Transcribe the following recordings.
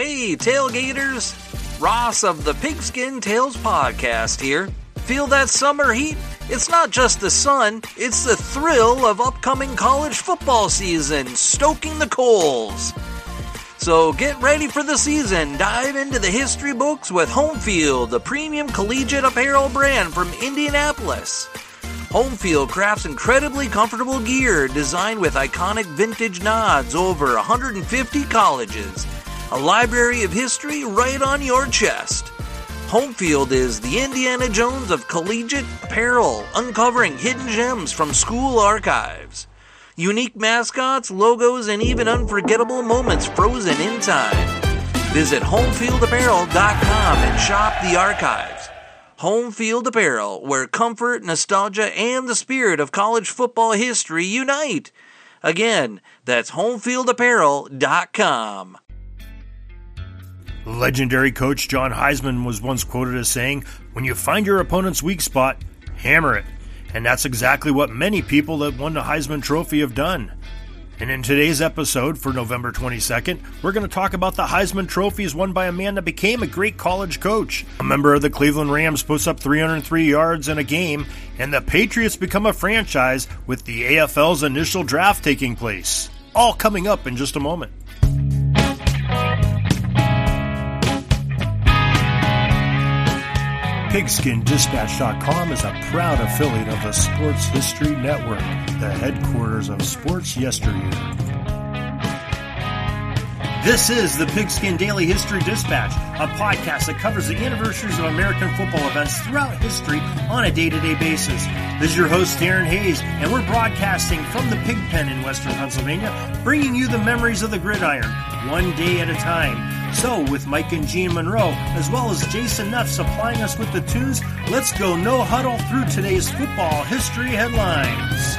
Hey, tailgaters! Ross of the Pigskin Tales podcast here. Feel that summer heat? It's not just the sun, it's the thrill of upcoming college football season, stoking the coals. So get ready for the season. Dive into the history books with Homefield, the premium collegiate apparel brand from Indianapolis. Homefield crafts incredibly comfortable gear designed with iconic vintage nods over 150 colleges. A library of history right on your chest. Homefield is the Indiana Jones of collegiate apparel, uncovering hidden gems from school archives. Unique mascots, logos, and even unforgettable moments frozen in time. Visit homefieldapparel.com and shop the archives. Homefield Apparel, where comfort, nostalgia, and the spirit of college football history unite. Again, that's homefieldapparel.com. Legendary coach John Heisman was once quoted as saying, "When you find your opponent's weak spot, hammer it." And that's exactly what many people that won the Heisman Trophy have done. And in today's episode for November 22nd, we're going to talk about the Heisman Trophies won by a man that became a great college coach. A member of the Cleveland Rams puts up 303 yards in a game, and the Patriots become a franchise with the AFL's initial draft taking place. All coming up in just a moment. PigskinDispatch.com is a proud affiliate of the Sports History Network, the headquarters of sports yesteryear. This is the Pigskin Daily History Dispatch, a podcast that covers the anniversaries of American football events throughout history on a day-to-day basis. This is your host, Darren Hayes, and we're broadcasting from the Pig Pen in Western Pennsylvania, bringing you the memories of the gridiron, one day at a time. So, with Mike and Gene Monroe, as well as Jason Neff supplying us with the tunes, let's go no huddle through today's football history headlines.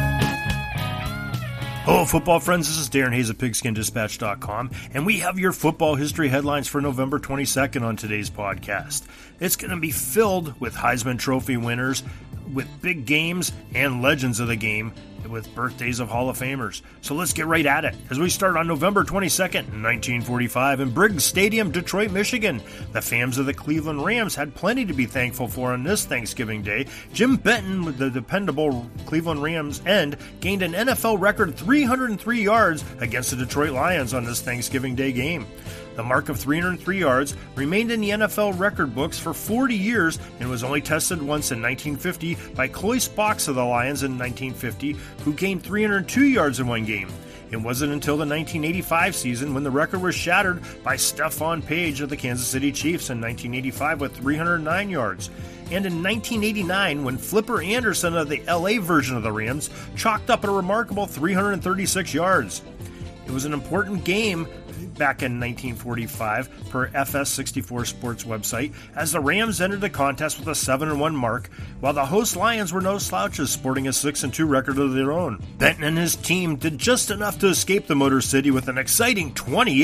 Hello, football friends. This is Darren Hayes of PigskinDispatch.com, and we have your football history headlines for November 22nd on today's podcast. It's going to be filled with Heisman Trophy winners, with big games and legends of the game, with birthdays of Hall of Famers. So let's get right at it as we start on November 22nd, 1945 in Briggs Stadium, Detroit, Michigan. The fans of the Cleveland Rams had plenty to be thankful for on this Thanksgiving Day. Jim Benton, with the dependable Cleveland Rams end, gained an NFL record 303 yards against the Detroit Lions on this Thanksgiving Day game. The mark of 303 yards remained in the NFL record books for 40 years and was only tested once in 1950 by Cloyce Box of the Lions in 1950, who gained 302 yards in one game. It wasn't until the 1985 season when the record was shattered by Stephon Page of the Kansas City Chiefs in 1985 with 309 yards. And in 1989, when Flipper Anderson of the LA version of the Rams chalked up a remarkable 336 yards. It was an important game back in 1945 per FS64 Sports website, as the Rams entered the contest with a 7-1 mark, while the host Lions were no slouches, sporting a 6-2 record of their own. Benton and his team did just enough to escape the Motor City with an exciting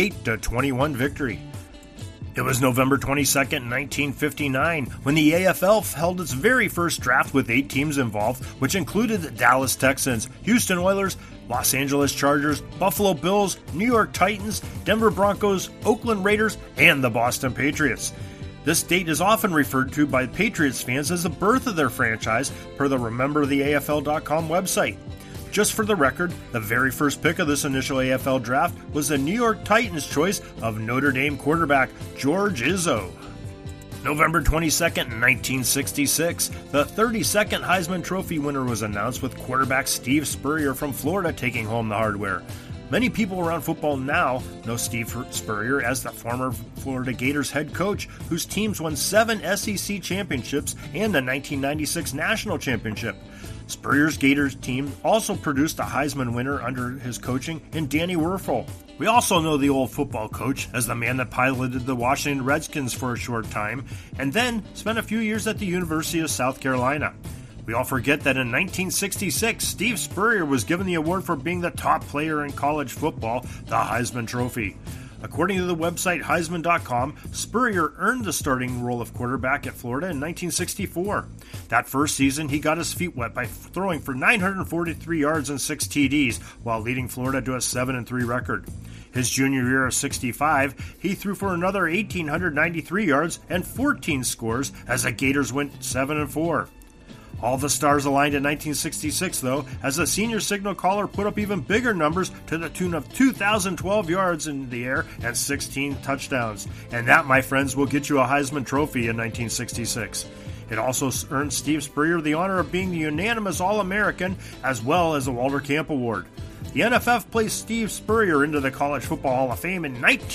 28-21 victory. It was November 22nd, 1959, when the AFL held its very first draft with 8 teams involved, which included the Dallas Texans, Houston Oilers, Los Angeles Chargers, Buffalo Bills, New York Titans, Denver Broncos, Oakland Raiders, and the Boston Patriots. This date is often referred to by Patriots fans as the birth of their franchise, per the RememberTheAFL.com website. Just for the record, the very first pick of this initial AFL draft was the New York Titans' choice of Notre Dame quarterback George Izzo. November 22nd, 1966, the 32nd Heisman Trophy winner was announced, with quarterback Steve Spurrier from Florida taking home the hardware. Many people around football now know Steve Spurrier as the former Florida Gators head coach, whose teams won 7 SEC championships and the 1996 National Championship. Spurrier's Gators team also produced a Heisman winner under his coaching in Danny Werfel. We also know the old football coach as the man that piloted the Washington Redskins for a short time, and then spent a few years at the University of South Carolina. We all forget that in 1966, Steve Spurrier was given the award for being the top player in college football, the Heisman Trophy. According to the website Heisman.com, Spurrier earned the starting role of quarterback at Florida in 1964. That first season, he got his feet wet by throwing for 943 yards and 6 TDs while leading Florida to a 7-3 record. His junior year of 65, he threw for another 1,893 yards and 14 scores as the Gators went 7-4. All the stars aligned in 1966, though, as the senior signal caller put up even bigger numbers to the tune of 2,012 yards in the air and 16 touchdowns. And that, my friends, will get you a Heisman Trophy in 1966. It also earned Steve Spurrier the honor of being the unanimous All-American as well as the Walter Camp Award. The NFF placed Steve Spurrier into the College Football Hall of Fame in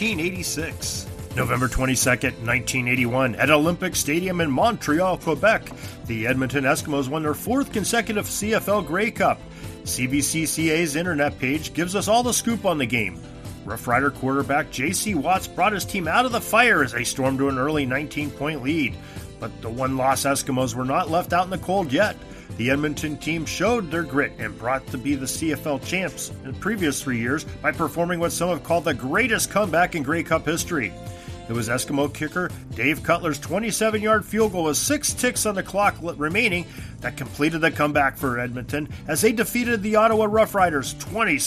1986. November 22nd, 1981, at Olympic Stadium in Montreal, Quebec, the Edmonton Eskimos won their 4th consecutive CFL Grey Cup. CBCCA's internet page gives us all the scoop on the game. Rough Rider quarterback J.C. Watts brought his team out of the fire as they stormed to an early 19-point lead. But the one-loss Eskimos were not left out in the cold yet. The Edmonton team showed their grit and brought to be the CFL champs in the previous 3 years by performing what some have called the greatest comeback in Grey Cup history. It was Eskimo kicker Dave Cutler's 27-yard field goal with 6 ticks on the clock remaining that completed the comeback for Edmonton as they defeated the Ottawa Rough Riders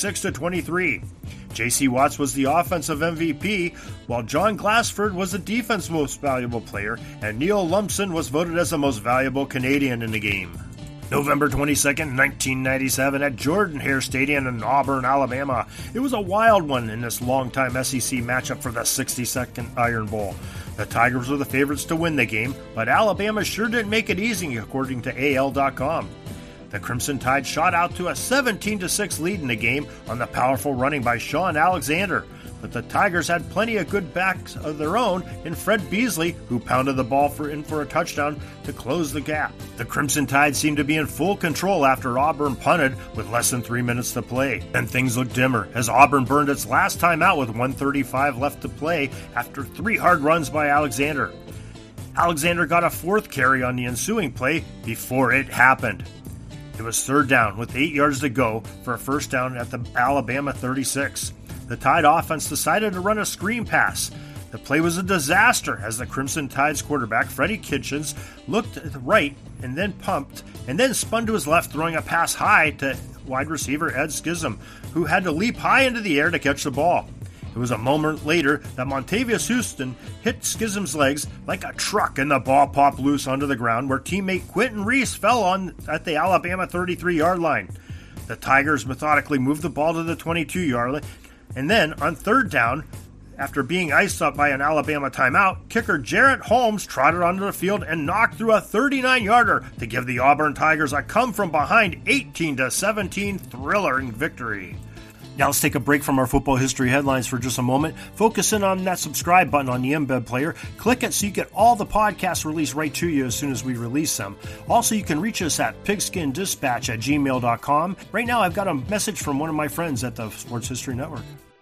26-23. J.C. Watts was the offensive MVP, while John Glassford was the defense most valuable player, and Neil Lumpson was voted as the most valuable Canadian in the game. November 22nd, 1997, at Jordan-Hare Stadium in Auburn, Alabama. It was a wild one in this longtime SEC matchup for the 62nd Iron Bowl. The Tigers were the favorites to win the game, but Alabama sure didn't make it easy, according to AL.com. The Crimson Tide shot out to a 17-6 lead in the game on the powerful running by Sean Alexander. But the Tigers had plenty of good backs of their own in Fred Beasley, who pounded the ball in for a touchdown to close the gap. The Crimson Tide seemed to be in full control after Auburn punted with less than 3 minutes to play. Then things looked dimmer as Auburn burned its last time out with 1:35 left to play after 3 hard runs by Alexander. Alexander got a 4th carry on the ensuing play before it happened. It was 3rd down with 8 yards to go for a first down at the Alabama 36. The Tide offense decided to run a screen pass. The play was a disaster as the Crimson Tide's quarterback, Freddie Kitchens, looked to the right and then pumped and then spun to his left, throwing a pass high to wide receiver Ed Schism, who had to leap high into the air to catch the ball. It was a moment later that Montavious Houston hit Schism's legs like a truck and the ball popped loose onto the ground where teammate Quentin Reese fell on at the Alabama 33-yard line. The Tigers methodically moved the ball to the 22-yard line, and then on 3rd down, after being iced up by an Alabama timeout, kicker Jarrett Holmes trotted onto the field and knocked through a 39-yarder to give the Auburn Tigers a come-from-behind 18-17 thriller victory. Now let's take a break from our football history headlines for just a moment. Focus in on that subscribe button on the embed player. Click it so you get all the podcasts released right to you as soon as we release them. Also, you can reach us at pigskindispatch@gmail.com. Right now, I've got a message from one of my friends at the Sports History Network.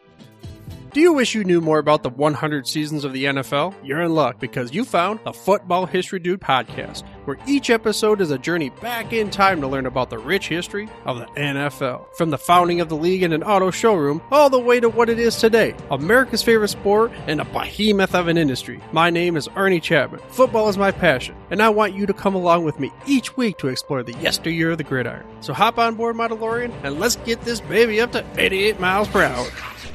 Do you wish you knew more about the 100 seasons of the NFL? You're in luck because you found the Football History Dude podcast, where each episode is a journey back in time to learn about the rich history of the NFL. From the founding of the league in an auto showroom, all the way to what it is today, America's favorite sport and a behemoth of an industry. My name is Ernie Chapman. Football is my passion, and I want you to come along with me each week to explore the yesteryear of the gridiron. So hop on board my DeLorean and let's get this baby up to 88 miles per hour.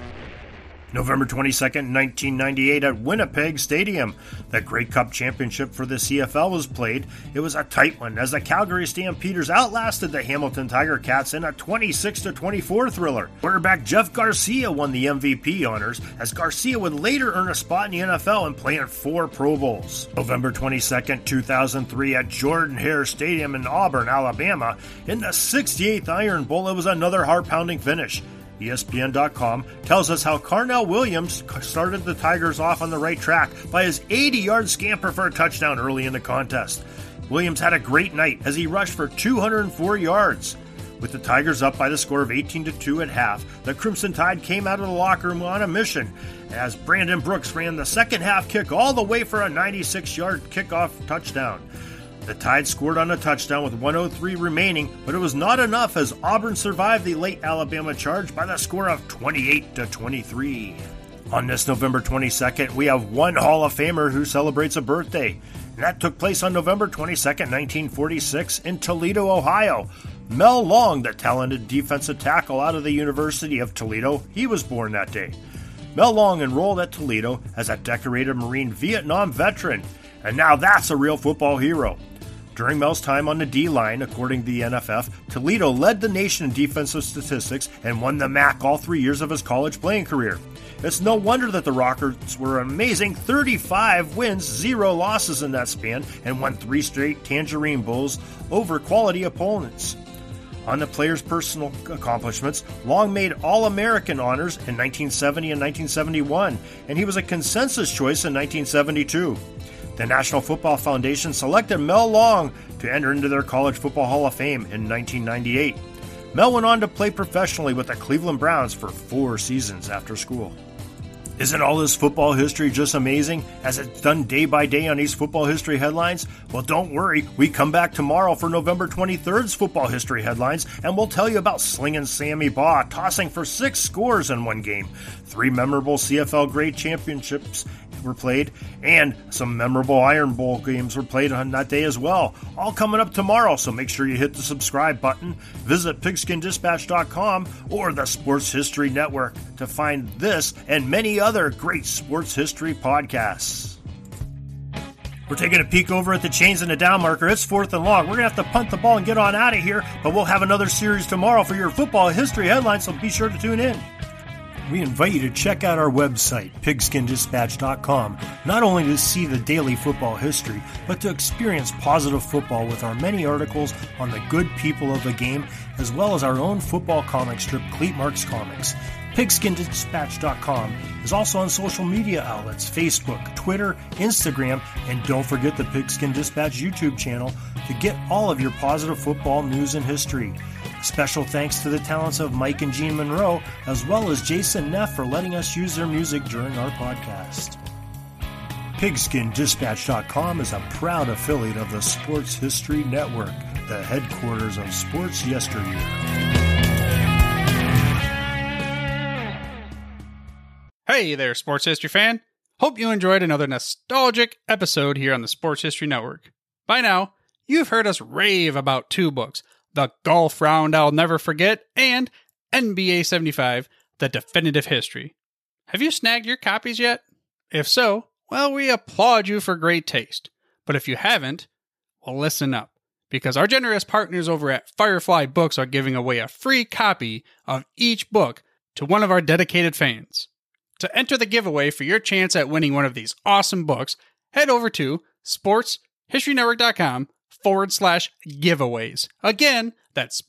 November 22nd, 1998 at Winnipeg Stadium. The Grey Cup Championship for the CFL was played. It was a tight one as the Calgary Stampeders outlasted the Hamilton Tiger Cats in a 26-24 thriller. Quarterback Jeff Garcia won the MVP honors as Garcia would later earn a spot in the NFL and play in 4 Pro Bowls. November 22nd, 2003 at Jordan-Hare Stadium in Auburn, Alabama. In the 68th Iron Bowl, it was another heart-pounding finish. ESPN.com tells us how Carnell Williams started the Tigers off on the right track by his 80-yard scamper for a touchdown early in the contest. Williams had a great night as he rushed for 204 yards. With the Tigers up by the score of 18-2 at half, the Crimson Tide came out of the locker room on a mission as Brandon Brooks ran the second half kick all the way for a 96-yard kickoff touchdown. The Tide scored on a touchdown with 1:03 remaining, but it was not enough as Auburn survived the late Alabama charge by the score of 28-23. On this November 22nd, we have one Hall of Famer who celebrates a birthday, and that took place on November 22nd, 1946 in Toledo, Ohio. Mel Long, the talented defensive tackle out of the University of Toledo, he was born that day. Mel Long enrolled at Toledo as a decorated Marine Vietnam veteran, and now that's a real football hero. During Mel's time on the D-line, according to the NFF, Toledo led the nation in defensive statistics and won the MAC all 3 years of his college playing career. It's no wonder that the Rockets were an amazing 35 wins, 0 losses in that span, and won 3 straight Tangerine Bowls over quality opponents. On the player's personal accomplishments, Long made All-American honors in 1970 and 1971, and he was a consensus choice in 1972. The National Football Foundation selected Mel Long to enter into their College Football Hall of Fame in 1998. Mel went on to play professionally with the Cleveland Browns for 4 seasons after school. Isn't all this football history just amazing, as it's done day by day on these football history headlines? Well, don't worry, we come back tomorrow for November 23rd's football history headlines, and we'll tell you about Slingin' Sammy Baugh tossing for 6 scores in one game, 3 memorable CFL grade championships were played, and some memorable Iron Bowl games were played on that day as well. All coming up tomorrow, so make sure you hit the subscribe button, visit pigskindispatch.com or the Sports History Network to find this and many other great sports history podcasts. We're taking a peek over at the chains and the down marker. It's 4th and long. We're going to have to punt the ball and get on out of here, but we'll have another series tomorrow for your football history headlines, so be sure to tune in. We invite you to check out our website, pigskindispatch.com, not only to see the daily football history, but to experience positive football with our many articles on the good people of the game, as well as our own football comic strip, Cleat Marks Comics. Pigskindispatch.com is also on social media outlets, Facebook, Twitter, Instagram, and don't forget the Pigskin Dispatch YouTube channel to get all of your positive football news and history. Special thanks to the talents of Mike and Gene Monroe, as well as Jason Neff for letting us use their music during our podcast. PigskinDispatch.com is a proud affiliate of the Sports History Network, the headquarters of sports yesteryear. Hey there, Sports History fan. Hope you enjoyed another nostalgic episode here on the Sports History Network. By now, you've heard us rave about 2 books, The Golf Round I'll Never Forget and NBA 75, The Definitive History. Have you snagged your copies yet? If so, well, we applaud you for great taste. But if you haven't, well, listen up, because our generous partners over at Firefly Books are giving away a free copy of each book to one of our dedicated fans. To enter the giveaway for your chance at winning one of these awesome books, head over to sportshistorynetwork.com/giveaways. Again, that's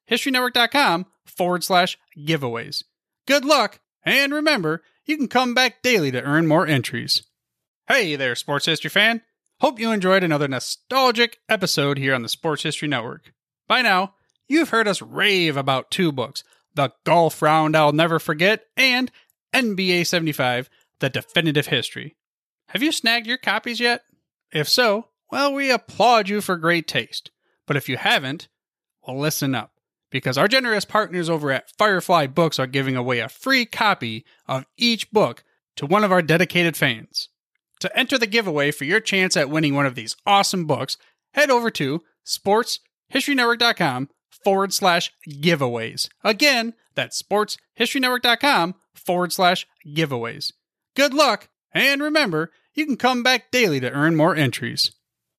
sportshistorynetwork.com/giveaways. Good luck, and remember, you can come back daily to earn more entries. Hey there, Sports History fan. Hope you enjoyed another nostalgic episode here on the Sports History Network. By now, you've heard us rave about 2 books, The Golf Round I'll Never Forget and NBA 75, The Definitive History. Have you snagged your copies yet? If so, well, we applaud you for great taste. But if you haven't, well, listen up, because our generous partners over at Firefly Books are giving away a free copy of each book to one of our dedicated fans. To enter the giveaway for your chance at winning one of these awesome books, head over to sportshistorynetwork.com/giveaways. Again, that's sportshistorynetwork.com/giveaways. Good luck, and remember, you can come back daily to earn more entries.